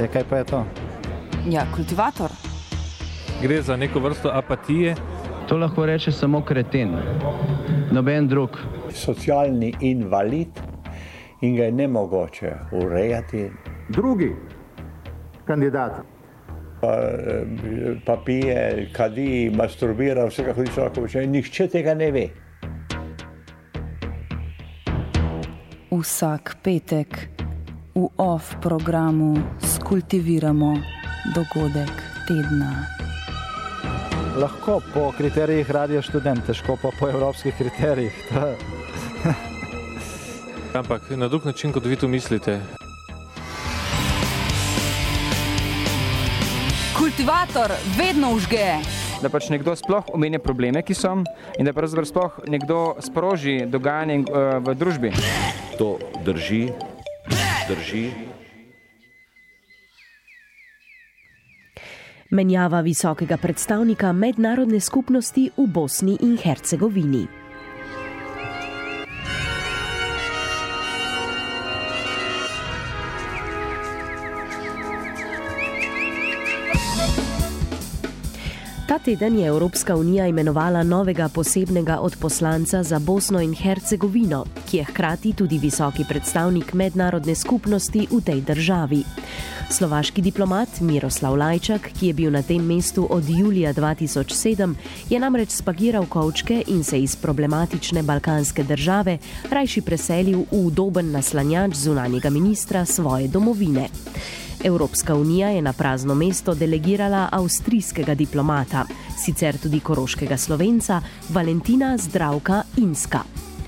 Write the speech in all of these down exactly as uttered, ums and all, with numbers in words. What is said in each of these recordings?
Ja, kaj pa je to? Ja, kultivator. Gre za neko vrsto apatije. To lahko reče samo kreten, noben drug. Socialni invalid in ga je nemogoče urejati. Drugi kandidat. Pa, pa pije, kadi, masturbira, vse kako človek počne. Nihče tega ne ve. Vsak petek v off programu skultiviramo dogodek tedna. Lahko po kriterijih Radio Študent, težko pa po evropskih kriterijih. Ampak na drug način, kot vi to mislite. Kultivator vedno užge. Da pač nekdo sploh omenja probleme, ki so, in da pravzaprav sploh nekdo sproži dogajanje v družbi. To drži, drži. Menjava visokega predstavnika mednarodne skupnosti v Bosni in Hercegovini. Ta teden je Evropska unija imenovala novega posebnega odposlanca za Bosno in Hercegovino, ki je hkrati tudi visoki predstavnik mednarodne skupnosti v tej državi. Slovaški diplomat Miroslav Lajčak, ki je bil na tem mestu od julija dva tisoč sedem, je namreč spagiral kovčke in se iz problematične balkanske države rajši preselil v udoben naslanjač zunanjega ministra svoje domovine. Evropska unija je na prazno mesto delegirala avstrijskega diplomata, sicer tudi koroškega Slovenca, Valentina Zdravka Inska.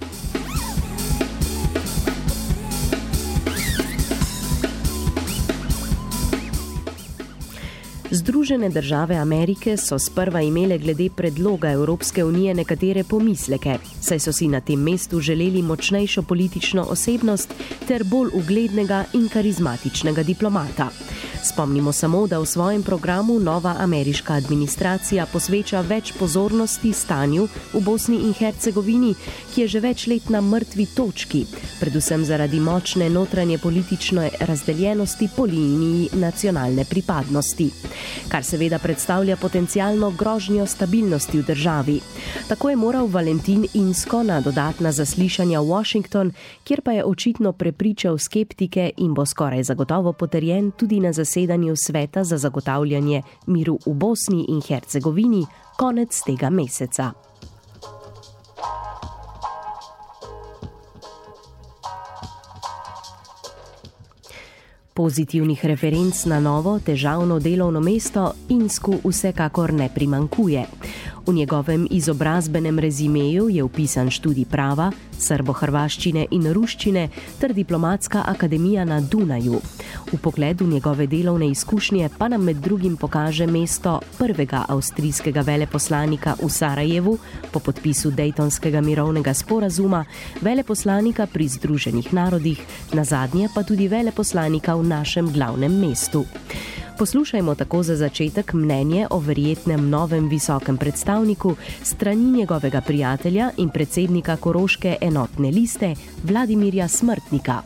Združene države Amerike so sprva imele glede predloga Evropske unije nekatere pomisleke, saj so si na tem mestu želeli močnejšo politično osebnost ter bolj uglednega in karizmatičnega diplomata. Spomnimo samo, da v svojem programu nova ameriška administracija posveča več pozornosti stanju v Bosni in Hercegovini, ki je že več let na mrtvi točki, predvsem zaradi močne notranje politične razdeljenosti po liniji nacionalne pripadnosti, kar seveda predstavlja potencialno grožnjo stabilnosti v državi. Tako je moral Valentin Insko na dodatna zaslišanja v Washington, kjer pa je očitno prepričal skeptike in bo skoraj zagotovo potrjen tudi na zasedanju Sveta za zagotavljanje miru v Bosni in Hercegovini konec tega meseca. Pozitivnih referenc na novo, težavno delovno mesto Insku vsekakor ne primankuje. V njegovem izobrazbenem rezimeju je vpisan študij prava, srbo-hrvaščine in ruščine ter diplomatska akademija na Dunaju. V pogledu njegove delovne izkušnje pa nam med drugim pokaže mesto prvega avstrijskega veleposlanika v Sarajevu po podpisu Dejtonskega mirovnega sporazuma, veleposlanika pri Združenih narodih, nazadnje pa tudi veleposlanika v našem glavnem mestu. Poslušajmo tako za začetek mnenje o verjetnem novem visokem predstavniku strani njegovega prijatelja in predsednika Koroške enotne liste Vladimirja Smrtnika.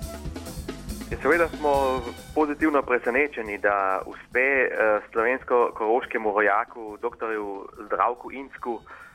Seveda smo pozitivno presenečeni, da uspe slovensko-koroškemu rojaku, doktorju Zdravku Insku,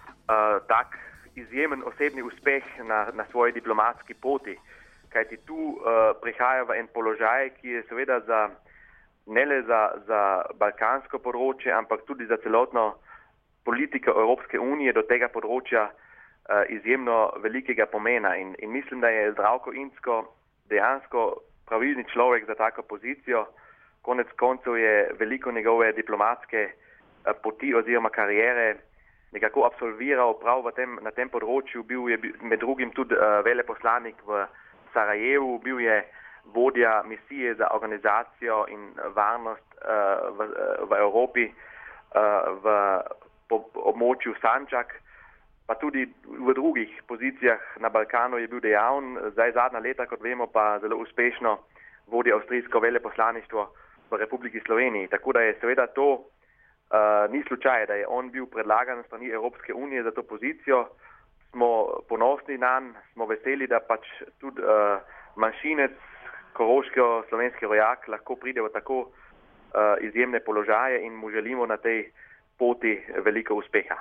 tak izjemen osebni uspeh na, na svoji diplomatski poti. Kajti tu prihaja v en položaj, ki je seveda za ne le za, za balkansko področje, ampak tudi za celotno politiko Evropske unije do tega področja uh, izjemno velikega pomena. In, in mislim, da je Zdravko Insko dejansko pravilni človek za tako pozicijo. Konec koncev je veliko njegove diplomatske uh, poti oziroma karijere nekako absolviral prav v tem, na tem področju. Bil je med drugim tudi uh, veleposlanik v Sarajevu, bil je vodja misije za organizacijo in varnost uh, v, v Evropi, uh, v po, območju Sančak, pa tudi v drugih pozicijah na Balkanu je bil dejavn. Zdaj zadnja leta, kot vemo, pa zelo uspešno vodi avstrijsko veleposlaništvo v Republiki Sloveniji. Tako da je seveda to uh, ni slučaj, da je on bil predlagan strani Evropske unije za to pozicijo. Smo ponosni nanj, smo veseli, da pač tudi uh, manjšinec, koroško-slovenski rojak lahko pride v tako izjemne položaje in mu želimo na tej poti veliko uspeha.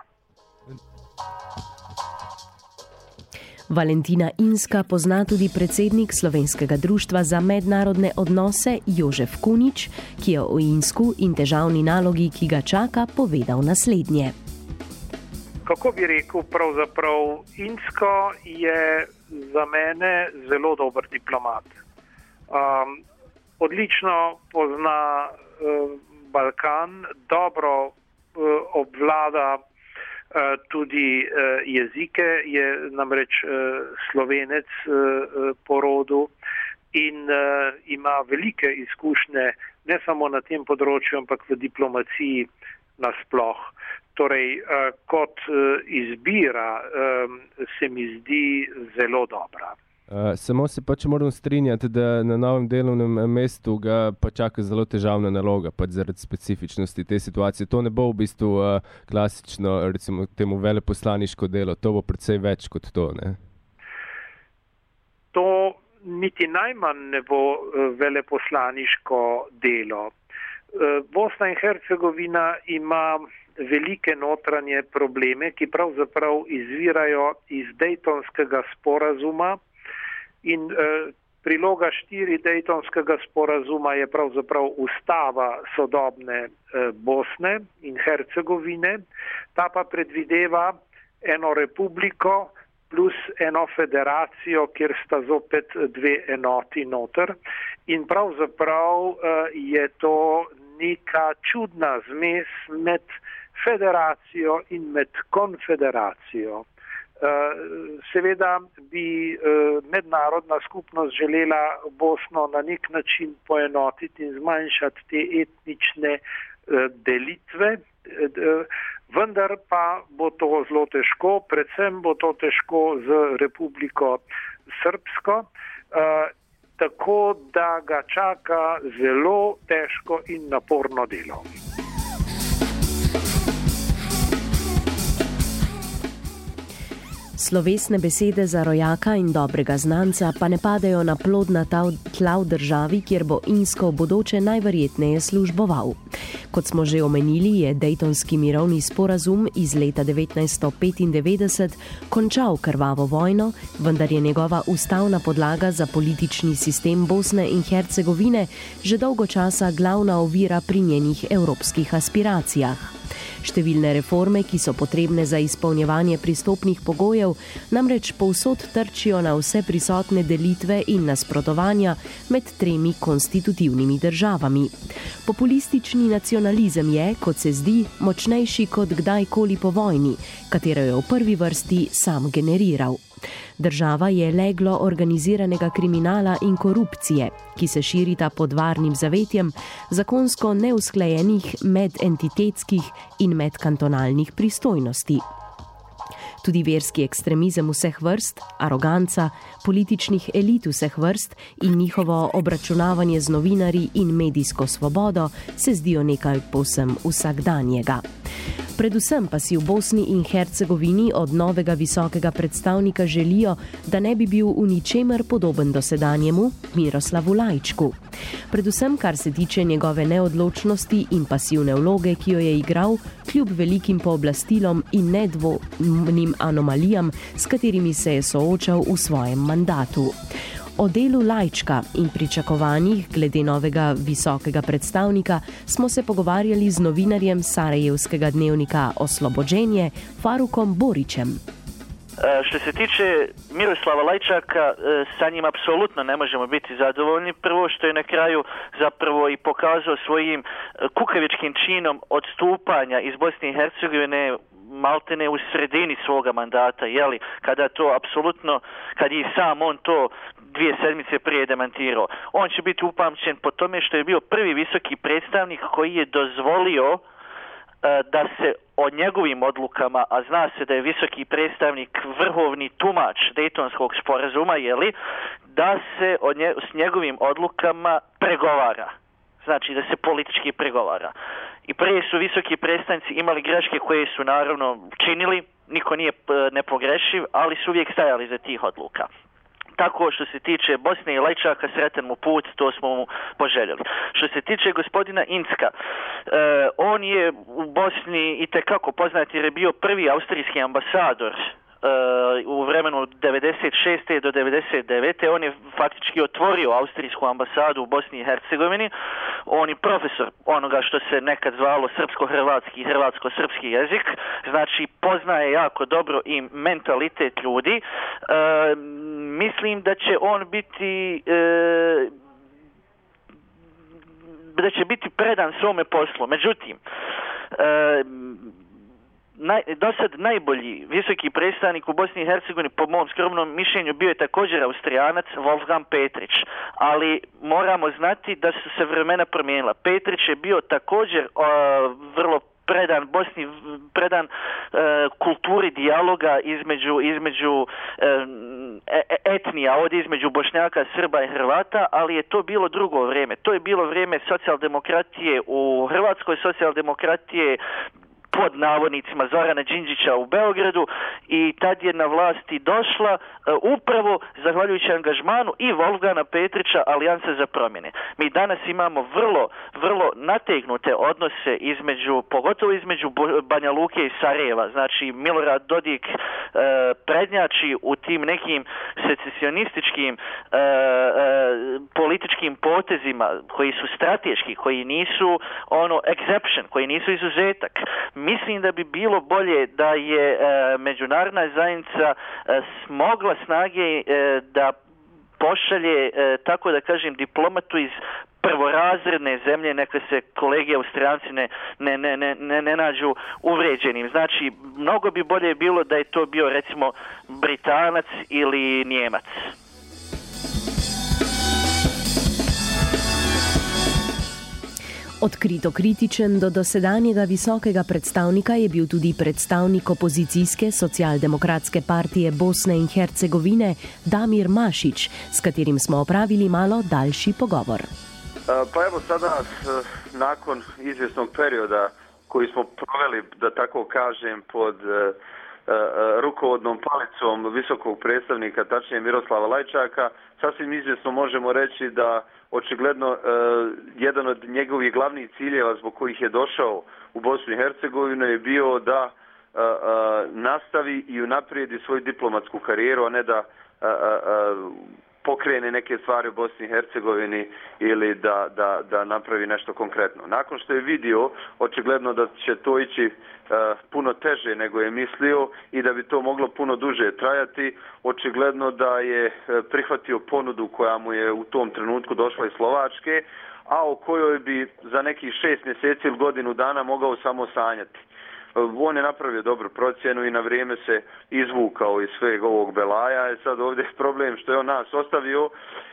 Valentina Inska pozna tudi predsednik Slovenskega društva za mednarodne odnose Jožef Kunič, ki je o Insku in težavni nalogi, ki ga čaka, povedal naslednje. Kako bi rekel, pravzaprav Insko je za mene zelo dober diplomat. Um, odlično pozna uh, Balkan, dobro uh, obvlada uh, tudi uh, jezike, je namreč uh, Slovenec uh, po rodu in uh, ima velike izkušnje ne samo na tem področju, ampak v diplomaciji nasploh. Torej, uh, kot uh, izbira um, se mi zdi zelo dobra. Uh, samo se pač moram strinjati, da na novem delovnem mestu ga pa čaka zelo težavna naloga, pač zaradi specifičnosti te situacije. To ne bo v bistvu uh, klasično, recimo temu veleposlaniško delo, to bo precej več kot to, ne? To niti najmanj ne bo uh, veleposlaniško delo. Uh, Bosna in Hercegovina ima velike notranje probleme, ki pravzaprav izvirajo iz Dejtonskega sporazuma. In eh, priloga štiri Dejtonskega sporazuma je pravzaprav ustava sodobne eh, Bosne in Hercegovine. Ta pa predvideva eno republiko plus eno federacijo, kjer sta zopet dve enoti noter. In pravzaprav eh, je to neka čudna zmes med federacijo in med konfederacijo. Seveda bi mednarodna skupnost želela Bosno na nek način poenotiti in zmanjšati te etnične delitve, vendar pa bo to zelo težko, predvsem bo to težko z Republiko Srpsko, tako da ga čaka zelo težko in naporno delo. Slovesne besede za rojaka in dobrega znanca pa ne padejo na plodna tla v državi, kjer bo Insko v bodoče najverjetneje služboval. Kot smo že omenili, je Dejtonski mirovni sporazum iz leta devetnajststo petindevetdeset končal krvavo vojno, vendar je njegova ustavna podlaga za politični sistem Bosne in Hercegovine že dolgo časa glavna ovira pri njenih evropskih aspiracijah. Številne reforme, ki so potrebne za izpolnjevanje pristopnih pogojev, namreč povsod trčijo na vse prisotne delitve in nasprotovanja med tremi konstitutivnimi državami. Populistični nacionalizem je, kot se zdi, močnejši kot kdajkoli po vojni, katero je v prvi vrsti sam generiral. Država je leglo organiziranega kriminala in korupcije, ki se širita pod varnim zavetjem zakonsko neusklajenih medentitetskih in medkantonalnih pristojnosti. Tudi verski ekstremizem vseh vrst, aroganca političnih elit vseh vrst in njihovo obračunavanje z novinarji in medijsko svobodo se zdijo nekaj povsem vsakdanjega. Predvsem pa si v Bosni in Hercegovini od novega visokega predstavnika želijo, da ne bi bil v ničemer podoben dosedanjemu Miroslavu Lajčku. Predvsem kar se tiče njegove neodločnosti in pasivne vloge, ki jo je igral, kljub velikim pooblastilom in nedvomnim anomalijam, s katerimi se je soočal v svojem mandatu. O delu Lajčka in pričakovanjih glede novega visokega predstavnika smo se pogovarjali z novinarjem sarajevskega dnevnika Oslobođenje Farukom Borićem. Što se tiče Miroslava Lajčaka, sa njim apsolutno ne možemo biti zadovoljni. Prvo što je na kraju zapravo i pokazao svojim kukavičkim činom odstupanja iz Bosne i Hercegovine maltene u sredini svoga mandata, jeli, kada to apsolutno, kad je sam on to dvije sedmice prije demantirao. On će biti upamćen po tome što je bio prvi visoki predstavnik koji je dozvolio da se o njegovim odlukama, a zna se da je visoki predstavnik vrhovni tumač Dejtonskog sporazuma, jeli, da se o nje, s njegovim odlukama pregovara. Znači da se politički pregovara. I prije su visoki predstavnici imali greške koje su naravno činili, niko nije nepogrešiv, ali su uvijek stajali za tih odluka. Tako što se tiče Bosne i Lajčaka, sretan mu put, to smo mu poželjeli. Što se tiče gospodina Incka, e, on je u Bosni itekako poznat jer je bio prvi austrijski ambasador u vremenu devedeset šeste do devedeset devete. On je faktički otvorio austrijsku ambasadu u Bosni i Hercegovini. On je profesor onoga što se nekad zvalo srpsko-hrvatski i hrvatsko-srpski jezik. Znači, poznaje jako dobro i mentalitet ljudi. E, mislim da će on biti... E, da će biti predan svome poslu. Međutim, e, Naj, do sad najbolji visoki predstavnik u Bosni i Hercegovini po mom skromnom mišljenju bio je također Austrijanac Wolfgang Petrić, ali moramo znati da su se vremena promijenila. Petrić je bio također uh, vrlo predan Bosni, predan uh, kulturi dijaloga između, između uh, etnija, ovdje između Bošnjaka, Srba i Hrvata, ali je to bilo drugo vrijeme. To je bilo vrijeme socijaldemokratije u Hrvatskoj, socijaldemokratije pod navodnicima Zorana Đinđića u Beogradu i tad je na vlasti došla uh, upravo zahvaljujući angažmanu i Wolfganga Petrića Alijanse za promjene. Mi danas imamo vrlo, vrlo nategnute odnose između, pogotovo između Banja Luke i Sarajeva. Znači Milorad Dodik uh, prednjači u tim nekim secesionističkim uh, uh, političkim potezima koji su strateški, koji nisu ono exception, koji nisu izuzetak. Mislim da bi bilo bolje da je e, međunarodna zajednica e, smogla snage e, da pošalje, e, tako da kažem, diplomatu iz prvorazredne zemlje, neka se kolege Austrijanci ne, ne, ne, ne, ne, ne nađu uvređenim. Znači, mnogo bi bolje bilo da je to bio, recimo, Britanac ili Njemac. Odkrito kritičen do dosedanjega visokega predstavnika je bil tudi predstavnik opozicijske socialdemokratske partije Bosne in Hercegovine Damir Mašić, s katerim smo opravili malo daljši pogovor. Pa evo sada, nakon izvjesnog perioda koji smo proveli, da tako kažem, pod rukovodnom palicom visokog predstavnika, tačnije Miroslava Lajčaka, sasvim izvjesno možemo reći da očigledno uh, jedan od njegovih glavnih ciljeva zbog kojih je došao u Bosnu i Hercegovinu je bio da uh, uh, nastavi i unaprijedi svoju diplomatsku karijeru, a ne da uh, uh, pokrene neke stvari u Bosni i Hercegovini ili da, da, da napravi nešto konkretno. Nakon što je vidio, očigledno da će to ići uh, puno teže nego je mislio i da bi to moglo puno duže trajati, očigledno da je uh, prihvatio ponudu koja mu je u tom trenutku došla iz Slovačke, a o kojoj bi za nekih šest mjeseci ili godinu dana mogao samo sanjati. On je napravio dobru procjenu i na vrijeme se izvukao iz sveg ovog belaja. E sad ovdje je problem što je on nas ostavio uh,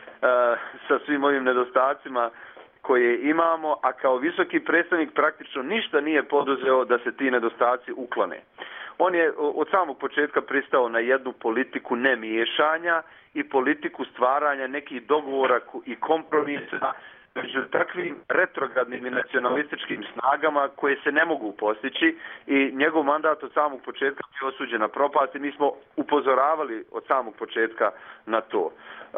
sa svim ovim nedostacima koje imamo, a kao visoki predstavnik praktično ništa nije poduzeo da se ti nedostaci uklone. On je od samog početka pristao na jednu politiku nemiješanja i politiku stvaranja nekih dogovora i kompromisa među takvim retrogradnim i nacionalističkim snagama koje se ne mogu postići i njegov mandat od samog početka bio osuđen na propast i mi smo upozoravali od samog početka na to. Uh,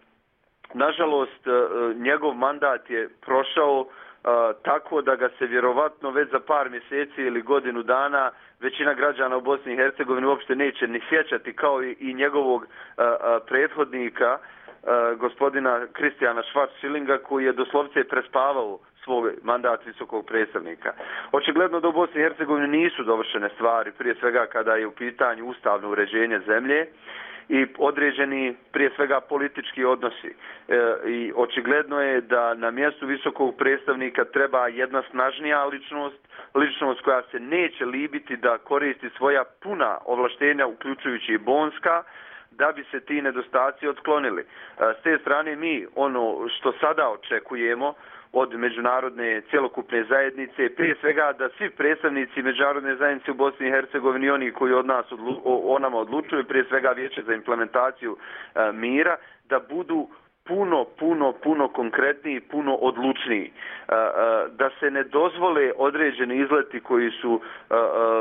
nažalost, uh, njegov mandat je prošao uh, tako da ga se vjerovatno već za par mjeseci ili godinu dana većina građana u Bosni i Hercegovini uopšte neće ni sjećati, kao i, i njegovog uh, uh, prethodnika Uh, gospodina Kristijana Schwarz-Schillinga, koji je doslovce prespavao svoj mandat visokog predstavnika. Očigledno da u Bosni i Hercegovini nisu dovršene stvari, prije svega kada je u pitanju ustavno uređenje zemlje i određeni prije svega politički odnosi. E, I očigledno je da na mjestu visokog predstavnika treba jedna snažnija ličnost, ličnost koja se neće libiti da koristi svoja puna ovlaštenja, uključujući i bonska, da bi se ti nedostaci otklonili. S te strane mi ono što sada očekujemo od međunarodne cjelokupne zajednice, prije svega da svi predstavnici međunarodne zajednice u Bosni i Hercegovini, oni koji od nas odlu, o, o nama odlučuju, prije svega Vijeće za implementaciju e, mira, da budu puno, puno, puno konkretniji, puno odlučniji. E, e, da se ne dozvole određeni izleti koji su e, e,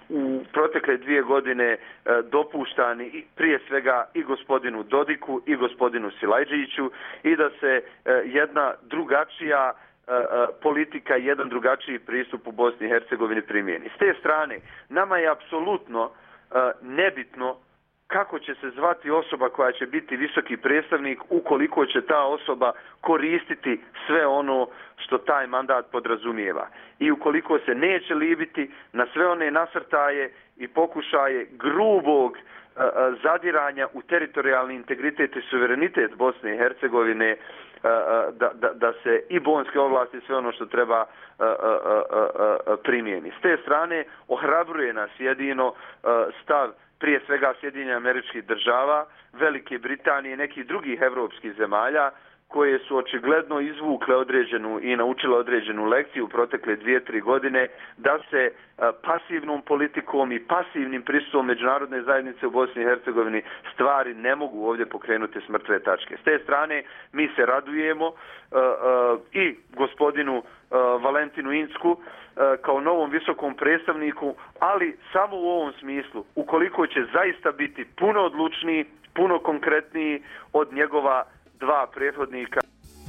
u protekle dvije godine dopuštani prije svega i gospodinu Dodiku i gospodinu Silajđiću i da se jedna drugačija politika, jedan drugačiji pristup u Bosni i Hercegovini primijeni. S te strane, nama je apsolutno nebitno kako će se zvati osoba koja će biti visoki predstavnik ukoliko će ta osoba koristiti sve ono što taj mandat podrazumijeva. I ukoliko se neće libiti na sve one nasrtaje i pokušaje grubog uh, zadiranja u teritorijalni integritet i suverenitet Bosne i Hercegovine, uh, da, da, da se i bonske ovlasti sve ono što treba uh, uh, uh, uh, primijeni. S te strane ohrabruje nas jedino uh, stav prije svega Sjedinjenih Američkih Država, Velike Britanije i nekih drugih evropskih zemalja koje su očigledno izvukle određenu i naučile određenu lekciju u protekle dvije, tri godine da se a, pasivnom politikom i pasivnim pristupom međunarodne zajednice u Bosni i Hercegovini stvari ne mogu ovdje pokrenuti s mrtve tačke. S te strane mi se radujemo a, a, i gospodinu a, Valentinu Incku kao novom visokom predstavniku, ali samo u ovom smislu, ukoliko će zaista biti puno odlučniji, puno konkretniji od njegova dva prethodnika.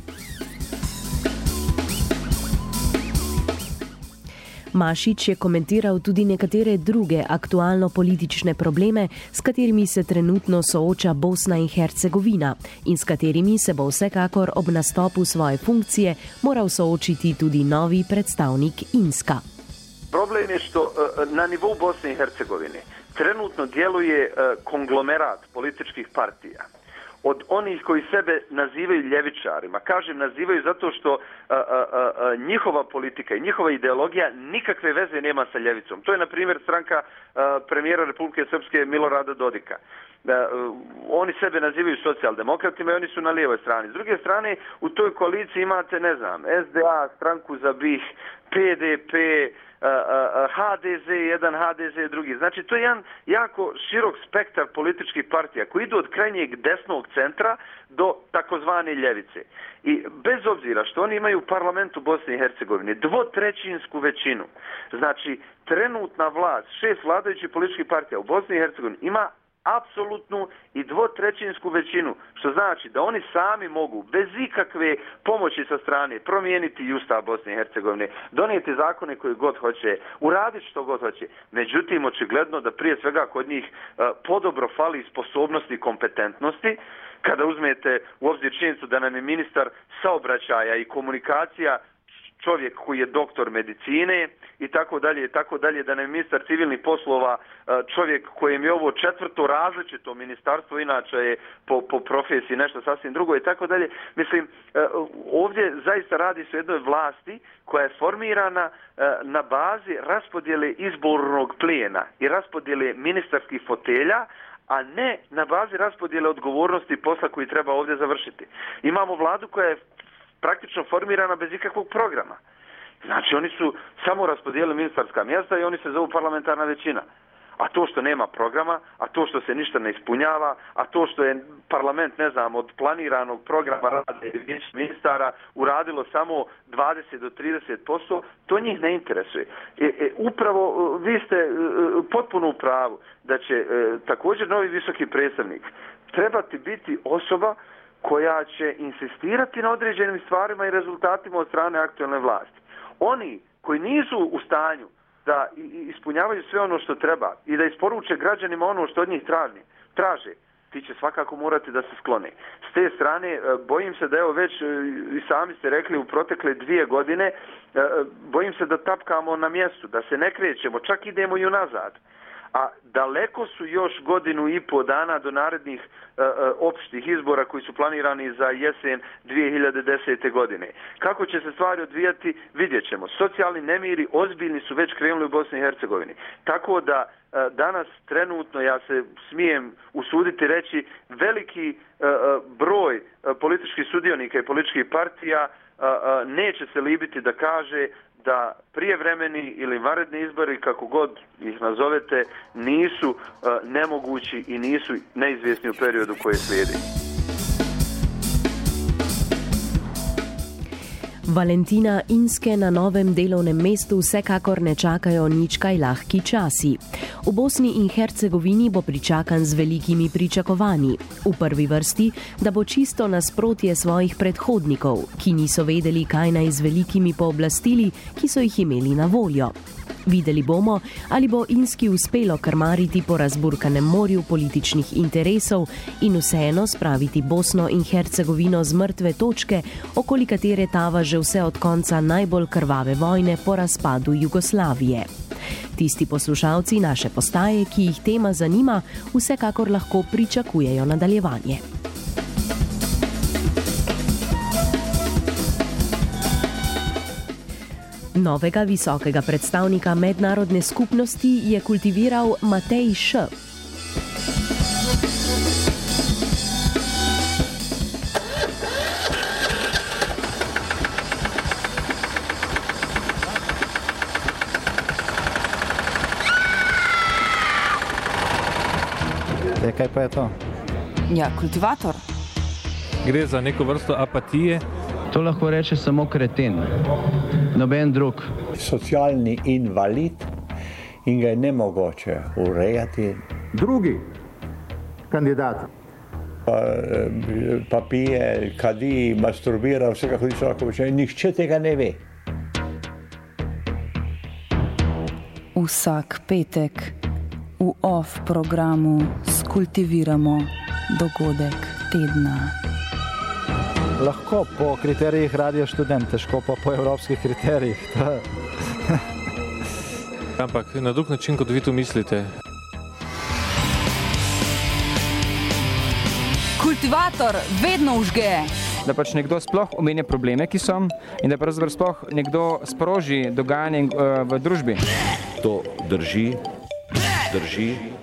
Mašič je komentiral tudi nekatere druge aktualno-politične probleme, s katerimi se trenutno sooča Bosna in Hercegovina in s katerimi se bo vsekakor ob nastopu svoje funkcije moral soočiti tudi novi predstavnik Inska. Problem je što na nivou Bosne i Hercegovine trenutno djeluje konglomerat političkih partija. Od onih koji sebe nazivaju ljevičarima. Kažem nazivaju zato što a, a, a, njihova politika i njihova ideologija nikakve veze nema sa ljevicom. To je, na primjer, stranka a, premijera Republike Srpske Milorada Dodika. A, a, oni sebe nazivaju socijaldemokratima i oni su na lijevoj strani. S druge strane, u toj koaliciji imate, ne znam, S D A, Stranku za BiH, P D P, H D Z jedan, H D Z drugi. Znači, to je jedan jako širok spektar političkih partija koji idu od krajnjeg desnog centra do takozvane ljevice. I bez obzira što oni imaju u parlamentu Bosne i Hercegovine dvotrećinsku većinu, znači trenutna vlast, šest vladajućih političkih partija u Bosni i Hercegovini ima apsolutnu i dvotrećinsku većinu, što znači da oni sami mogu bez ikakve pomoći sa strane promijeniti i Ustav Bosne i Hercegovine, donijeti zakone koje god hoće, uraditi što god hoće. Međutim, očigledno da prije svega kod njih uh, podobro fali sposobnosti i kompetentnosti. Kada uzmete u obzir činjenicu da nam je ministar saobraćaja i komunikacija čovjek koji je doktor medicine i tako dalje i tako dalje, da nam je ministar civilnih poslova čovjek kojem je ovo četvrto različito ministarstvo, inače je po, po profesiji nešto sasvim drugo i tako dalje. Mislim, ovdje zaista radi se o jednoj vlasti koja je formirana na bazi raspodjele izbornog plijena i raspodjele ministarskih fotelja, a ne na bazi raspodjele odgovornosti i posla koji treba ovdje završiti. Imamo vladu koja je praktično formirana bez ikakvog programa. Znači, oni su samo raspodijelili ministarska mjesta i oni se zovu parlamentarna većina. A to što nema programa, a to što se ništa ne ispunjava, a to što je parlament, ne znam, od planiranog programa rade ministara uradilo samo dvadeset do trideset posto, to njih ne interesuje. E, e, upravo vi ste e, potpuno u pravu da će e, također novi visoki predstavnik trebati biti osoba koja će insistirati na određenim stvarima i rezultatima od strane aktualne vlasti. Oni koji nisu u stanju da ispunjavaju sve ono što treba i da isporuče građanima ono što od njih traži, traže, ti će svakako morati da se sklone. S te strane, bojim se da evo već i sami ste rekli u protekle dvije godine, bojim se da tapkamo na mjestu, da se ne krećemo, čak idemo i unazad. A daleko su još godinu i po dana do narednih e, e, opštih izbora koji su planirani za jesen dvije hiljade desete. godine. Kako će se stvari odvijati, vidjet ćemo. Socijalni nemiri ozbiljni su već krenuli u Bosni i Hercegovini. Tako da e, danas trenutno, ja se smijem usuditi reći, veliki e, broj e, političkih sudionika i političkih partija e, e, neće se libiti da kaže da prijevremeni ili vanredni izbori, kako god ih nazovete, nisu uh, nemogući i nisu neizvjesni u periodu koji slijedi. Valentina Inske na novem delovnem mestu vsekakor ne čakajo nič kaj lahki časi. V Bosni in Hercegovini bo pričakan z velikimi pričakovanji. V prvi vrsti, da bo čisto nasprotje svojih predhodnikov, ki niso vedeli, kaj naj z velikimi pooblastili, ki so jih imeli na voljo. Videli bomo, ali bo Inski uspelo krmariti po razburkanem morju političnih interesov in vseeno spraviti Bosno in Hercegovino z mrtve točke, okoli katere tava že vse od konca najbolj krvave vojne po razpadu Jugoslavije. Tisti poslušalci naše postaje, ki jih tema zanima, vsekakor lahko pričakujejo nadaljevanje. Novega visokega predstavnika mednarodne skupnosti je kultiviral Matej Š. E, kaj pa je to? Ja, kultivator. Gre za neko vrsto apatije. To lahko reče samo kreten, noben drug. Socialni invalid in ga je nemogoče urejati. Drugi kandidat. Pa, pa pije, kadi, masturbira, vse kako človek počne. Nihče tega ne ve. Vsak petek v off programu skultiviramo dogodek tedna. Lahko po kriterijih Radio Študent, težko pa po evropskih kriterijih. Ampak na drug način, kot vi to mislite. Kultivator vedno vžge. Da pač nekdo sploh omenja probleme, ki so, in da pravzaprav sploh nekdo sproži dogajanje v družbi. To drži, drži.